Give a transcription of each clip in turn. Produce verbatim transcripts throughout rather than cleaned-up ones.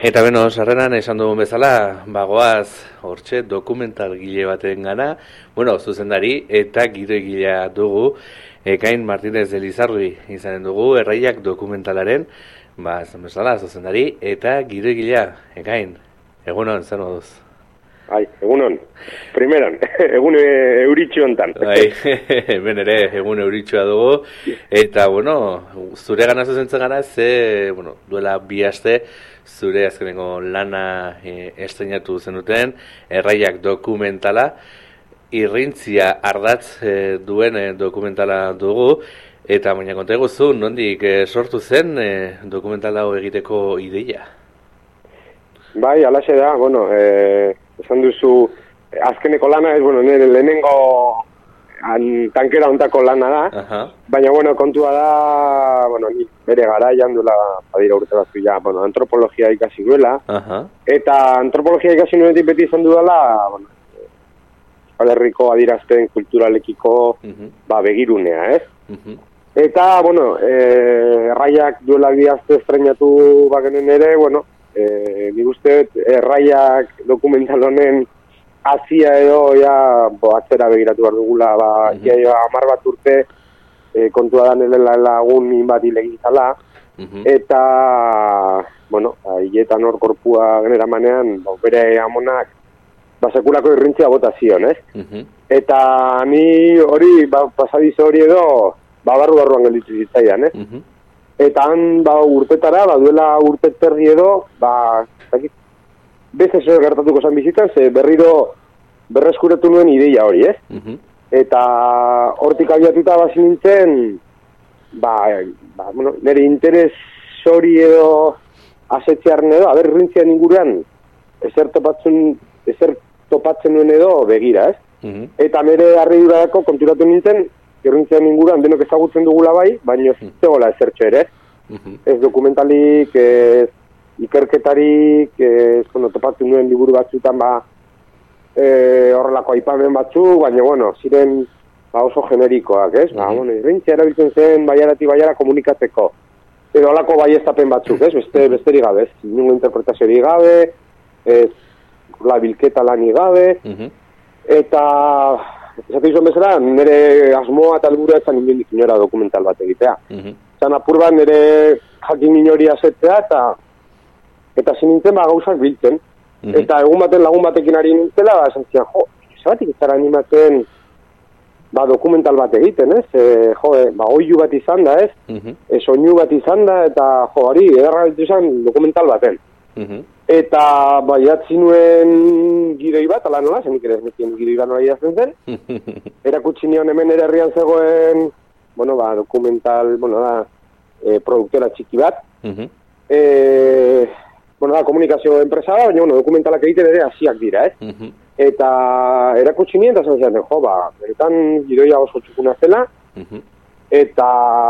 Eta beno, sarreran esan dugun bezala, bagoaz, hortxe, dokumental gile baten gana, bueno, zuzendari eta gidoigilea dugu, Ekain Martínez de Lizarri izanen dugu, Erraiak dokumentalaren, ba, esan bezala, zuzendari eta gidoigilea, Ekain, egunon, zer moduz? Ai, egunon, primeran, egun euritxu hontan. Bai, ben ere, egun euritxua dugu, eta, bueno, zure gana zuzentzen gana, ze, bueno, duela bi aste, zure azkeneko lana e, estrenatu zenuten, Erraiak dokumentala, irrintzia ardatz e, duen e, dokumentala dugu, eta baina konta eguzu, nondik e, sortu zen e, dokumentala egiteko ideia? Bai, alaxe da, bueno, e, esan duzu, azkeneko lana, ez, bueno, nire lehenengo an, tankera ontako lana da, Aha. baina, bueno, kontua da, bueno, ni bere garaian duela, badira urte batzu ja, bueno, antropologia ikasi duela, Aha. eta antropologia ikasi nuenetik beti izan dudala, bueno, Euskal Herriko adirazten kulturalekiko, Uh-huh. ba, begirunea, ez? Uh-huh. Eta, bueno, e, Erraiak duela bi aste estrenatu bagenen ere, bueno, e, nik uste Erraiak dokumental honen hasia edo, ja, bo, atzera begiratu behar dugula, ba, Uh-huh. ja, ja, amar bat urte e, kontua da nire lagun bat ilegizala, Uh-huh. eta, bueno, hiletan hor korpua genera manean, ba, bere amonak, ba, sekulako irrintzia bota zion, ez? Uh-huh. Eta ni hori, ba, pasadizo hori edo, ba, barru-barruan gelditu zitzaidan, eh? Uh-huh. Eta han, ba, urtetara, ba, duela urte terdi edo, ba, zakit, beste zer gertatuko zan bizitan, ze berriro berreskuratu nuen ideia hori, ez? Uh-huh. Eta hortik abiatuta bazi nintzen, ba, ba, bueno, nire interes hori edo asetxearen edo, aber irrintzian inguruan, ezer topatzen, ezer topatzen nuen edo begira, ez? Uh-huh. Eta nire harridurako konturatu nintzen, irrintzian inguruan denok ezagutzen dugula bai, baina ez zegoela ezertxo ere, ez? Uh-huh. Ez dokumentalik, ez ikerketarik, ez, bueno, topatzen nuen liburu batzutan, ba, e, horrelako aipamen batzu, baina, bueno, ziren ba, oso generikoak, ez? Ba, bueno, irrintzia erabiltzen zen baiaratik baiara komunikatzeko. Edo halako baiestapen batzuk, ez? Beste, besterik gabe, ez? Ningún interpretaziorik gabe, ez, la bilketa lanik gabe, Uh-huh. eta, esate izan bezala, nire asmoa eta helburua ezan inbendik inora dokumental bat egitea. Uh-huh. Zan apur bat nire jakin minori asetzea, eta eta zin nintzen ba gauzak biltzen. Uh-huh. Eta egun baten lagun batekin ari nintzela, ba, esan zian, jo, zabatik ez zara animatzen ba, dokumental bat egiten, ez? E, jo, e, ba, oiu bat izan da, ez? Uh-huh. E, soinu bat izan da, eta jo, hori, edarra bitu izan dokumental baten. Uh-huh. Eta, ba, idatzi nuen gidoi bat, ala nola, zenik ere ez nekien gidoi bat nola idazten zen. Erakutsi nion hemen ere herrian zegoen, bueno, ba, dokumental, bueno, da, e, produktora txiki bat. Uh-huh. E, bueno, da, komunikazio enpresa da, baina, bueno, dokumentalak egiten ere hasiak dira, ez? Uh-huh. Eta erakutsi nien, eta zen zen, jo, ba, beretan gidoia oso txukuna zela, Uh-huh. eta,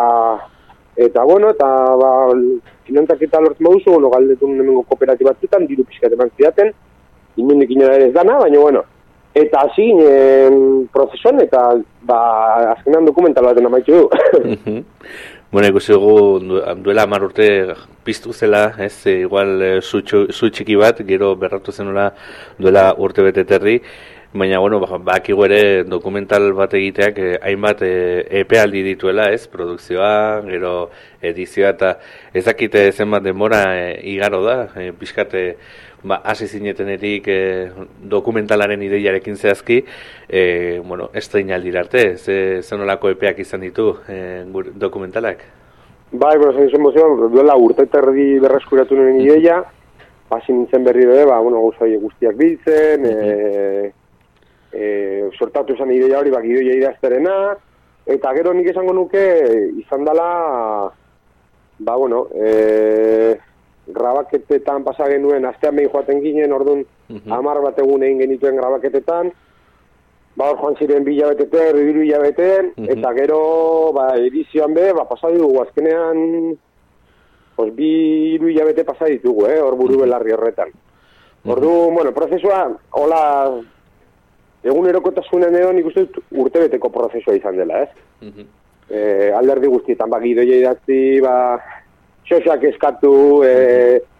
eta, bueno, eta, ba, finantzaketa lortzen baduzu, bueno, galdetun hemengo kooperatibatzutan, diru pixkat eman zidaten, inmendik inora ere ez dana, baina, bueno, eta hasi ginen prozesuan, eta, ba, azkenean dokumental baten amaitu du. Uh-huh. Bueno, ikusi dugu duela hamar urte piztu zela, ez, e, igual e, zu txiki bat, gero berratu zenula duela urte bete terdi, baina, bueno, bakigu ere dokumental bat egiteak e, hainbat e, epealdi dituela, ez, produkzioa, gero edizioa, eta ez dakite zenbat denbora e, igaro da, e, pixkate, ba, hasi zinetenetik e, dokumentalaren ideiarekin zehazki, e, bueno, estreinaldira arte, ze zenolako epeak izan ditu e, dokumentalak? Bai, bueno, zen izan mozioan, duela urte terdi berreskuratu nuen ideia, hasi nintzen berri dure, ba, bueno, gauzai guztiak biltzen, e, e, sortatu esan ideia hori, bak ideia idazterena, eta gero nik esango nuke izan dela, ba, bueno, e, grabaketetan pasa genuen, astean behin joaten ginen, orduan Uh-huh. hamar bat egun egin genituen grabaketetan, ba, hor joan ziren bi hilabeteten, hiru hilabeten, Uh-huh. eta gero, ba, edizioan be, ba, pasa ditugu, azkenean, pues, bi hiru hilabete pasa ditugu, eh, hor buru belarri horretan. Orduan, bueno, prozesua, hola, egunerokotasunen edo nik uste dut urtebeteko prozesua izan dela, ez? Uh-huh. E, alderdi guztietan, ba, gidoia idatzi, ba, xoxak eskatu, e,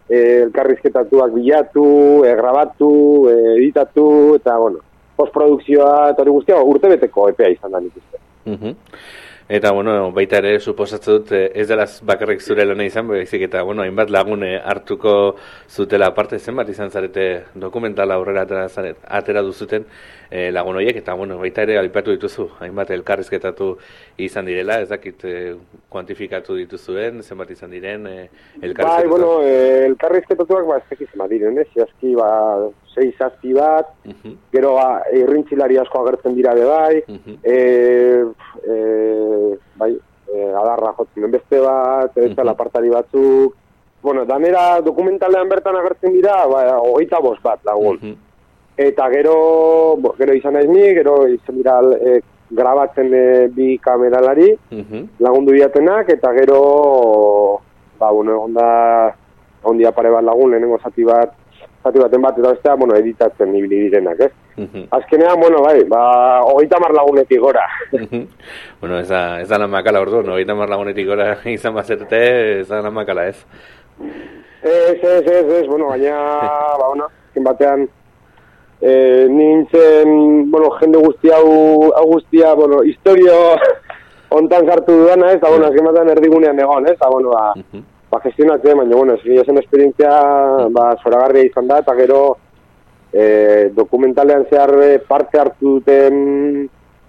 e, elkarrizketatuak bilatu, e, grabatu, e, editatu, eta, bueno, postprodukzioa eta hori guztia urtebeteko epea izan da nik uste. Mhm. Eta, bueno, baita ere, suposatzen dut, ez dela bakarrik zure lana izan, baizik eta, bueno, hainbat lagune hartuko zutela aparte, zenbat izan zarete dokumentala aurrera atera, zaret, atera duzuten eh, lagun horiek, eta, bueno, baita ere, alipatu dituzu, hainbat elkarrizketatu izan direla, ez dakit eh, kuantifikatu dituzuen, zenbat izan diren eh, elkarrizketatu. Bai, bueno, eh, elkarrizketatuak, ba, ez dakiz ema diren, ez, zehazki, ba, sei zazpi bat, uh-huh. Gero ba, irrintzilari asko agertzen dira be bai, uh-huh. e, e, bai, e, adarra jotzen den beste bat, ez uh-huh. Apartari batzuk, bueno, danera dokumentalean bertan agertzen dira, ba, hogeita bost bat lagun. Uh-huh. Eta gero, bo, gero izan naiz ni, gero izan dira e, grabatzen e, bi kameralari, uh-huh. Lagundu diatenak, eta gero, ba, bueno, onda, ondia pare bat lagun, lehenengo zati bat, zati baten bat, eta bestea, bueno, editatzen ibili direnak, ez? Uh-huh. Azkenean, bueno, bai, ba, hogeita mar lagunetik gora. Uh-huh. Bueno, ez da, ez da lan makala ordu, no? Hogeita mar lagunetik gora izan bazerte, ez da lan makala, ez? Ez, ez, ez, ez, bueno, baina, ba, bueno, ezken batean, eh, nintzen, bueno, jende guztia, hau, hau guztia, bueno, historio ontan sartu dudana, ez, eta, bueno, ezken batean erdigunean egon, ez, eta, bueno, ba, uh-huh. Ba, gestionatzen, baina, bueno, egia zen esperientzia, ba, zoragarria izan da, eta gero e, dokumentalean zehar parte hartu duten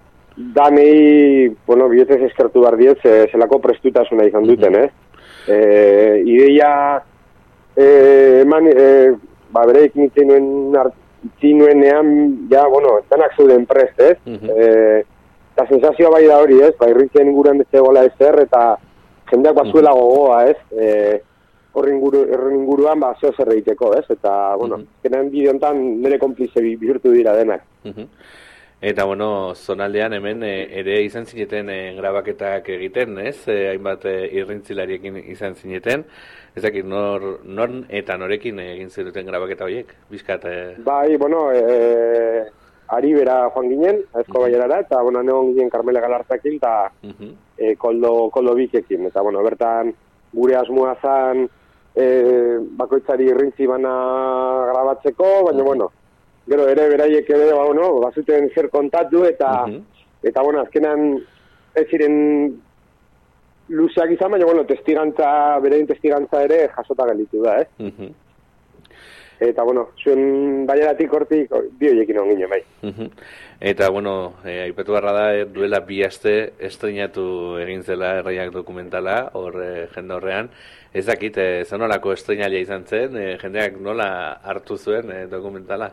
danei, bueno, bihotzez eskertu behar diez, e, zelako prestutasuna izan duten, eh? E, ideia, e, eman, e, ba, bereik nintzen nuenean, ja, bueno, danak zeuden prest, ez? E, eta sensazioa bai da hori, ez? Ba, irrintzen inguruan ez zegoela ezer, eta jendeak bazuela gogoa, ez? E, horren inguru, inguruan, ba, zeo zer egiteko, ez? Eta, bueno, uh-huh. Genen bide honetan nire konplize bihurtu dira denak. Uh-huh. Eta, bueno, zonaldean hemen e, ere izan zineten e, grabaketak egiten, ez? E, hainbat e, irrintzilariekin izan zineten. Ez dakit, nor, nor eta norekin egin ziruten grabaketa horiek? Bizkat, e... Bai, bueno, e, ari bera joan ginen, ezko uh-huh. Baiarara, eta, bueno, neon ginen Karmele Galartakin, eta uh-huh. e, koldo, koldo bikekin. Eta, bueno, bertan gure asmoa zan e, bakoitzari irrintzi bana grabatzeko, baina, uh-huh. Bueno, gero ere beraiek ere, ba, bueno, bazuten zer kontatu, eta, uh-huh. Eta, bueno, azkenan ez ziren luzeak izan, baina, bueno, testigantza, berein testigantza ere jasota gelditu da, eh? Uh-huh. Eta, bueno, zuen baiaratik hortik bi horiekin hon ginen, bai. Uh-huh. Eta, bueno, eh, aipatu barra da, eh, duela bi aste estreinatu egin zela Erraiak dokumentala, hor eh, jende horrean. Ez dakit, eh, zenolako estreinalia izan zen, eh, jendeak nola hartu zuen eh, dokumentala?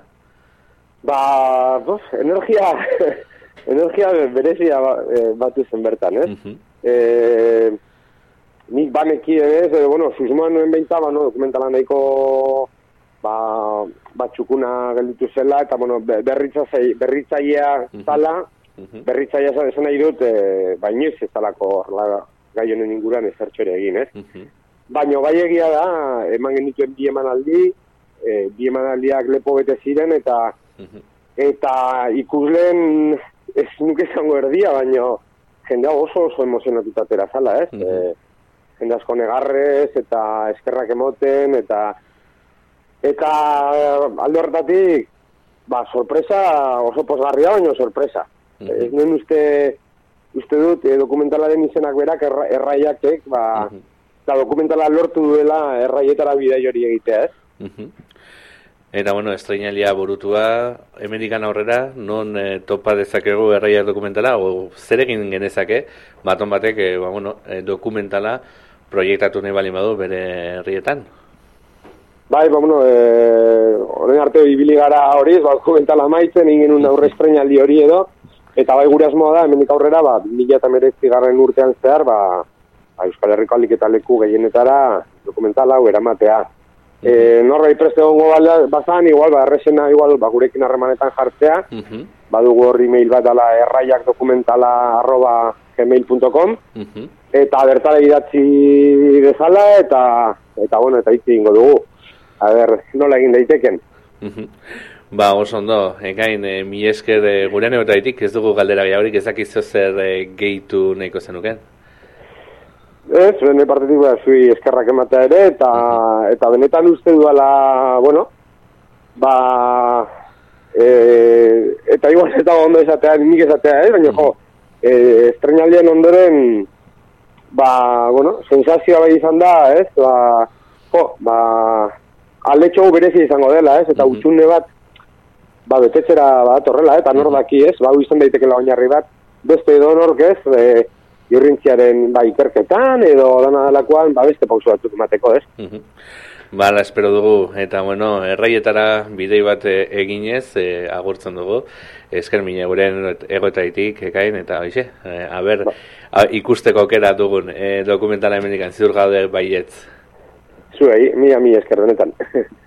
Ba, bof, energia, energia berezia batu zen bertan, ez? Uh-huh. Eh, nik banekien ez, eh, bueno, susmoan nuen behintzaba, no, dokumentala nahiko... ba, bat txukuna gelditu zela, eta, bueno, berritzailea zala, uh-huh. Berritzailea esan nahi dut, e, bainoiz ez zalako gai honen inguruan ezertxore egin, ez? Uh-huh. Baina, bai egia da, eman genituen bi emanaldi, e, bi emanaldiak lepo bete ziren, eta uh-huh. Eta ikusleen ez nuke zango erdia, baina jendea oso oso emozionatuta atera zala, ez? Uh-huh. E, jende asko negarrez, eta eskerrak emoten, eta Eta alde horretatik, ba, sorpresa, oso posgarria, baina sorpresa. Uh-huh. Ez nuen uste, uste dut, e, dokumentalaren izenak berak erra, erraiakek, ba, uh-huh. Eta dokumentala lortu duela erraietara bidai hori egitea, ez? Uh-huh. Eta, bueno, estreinalia burutua, Amerikan aurrera, non e, topa dezakegu Erraiak dokumentala, o zer egin genezake, baton batek, e, ba, bueno, e, dokumentala proiektatu nahi bali badu bere herrietan? Bai, ba, bueno, e, horren arte ibili gara hori, ba, dokumentala maitzen, ingen un aurre estrenaldi hori edo, eta bai gure asmoa da, hemendik aurrera, ba, mila eta meretzi garren urtean zehar, ba, ba, Euskal Herriko aliketa leku gehienetara dokumentala hau eramatea. E, norbait preste gongo bazan, igual, ba, errexena, igual, ba, gurekin harremanetan jartzea, uh-huh. Badugu hor email bat dala erraiak dokumentala arroba gmail punto com, uh-huh. Eta bertara idatzi bezala, eta, eta, bueno, eta itzi ingo dugu. A ber, nola egin daiteken. Uh-huh. Ba, oso ondo, ekain, e, mi esker e, gurean egotaitik, ez dugu galdera gehiagorik, ez dakizu zer e, gehitu nahiko zenuken? Ez, bene partetik behar zui eskerrak ematea ere, eta, eta benetan uste duela, bueno, ba, e, eta igual eta ondo esatea, nik esatea, eh? Baina, jo, e, estrenaldien ondoren, ba, bueno, sensazioa bai izan da, ez, ba, jo, ba, aletxo berezi izango dela, ez, eta utxune bat, ba, betetzera bat horrela, eta nor daki, ez, ba, izan daitekela oinarri bat, beste edo nork, ez, e, irrintziaren ba, ikerketan edo dana delakoan ba, beste pauso batzuk emateko, ez? Uh-huh. Bala, espero dugu, eta bueno, erraietara bidei bat eginez, e, agurtzen dugu, esker mine guren egoetaitik ekain, eta hoxe, e, a ber, ba. a, ikusteko aukera dugun e, dokumentala hemendikan ziur gaude baietz. Zuei, mila mila esker benetan.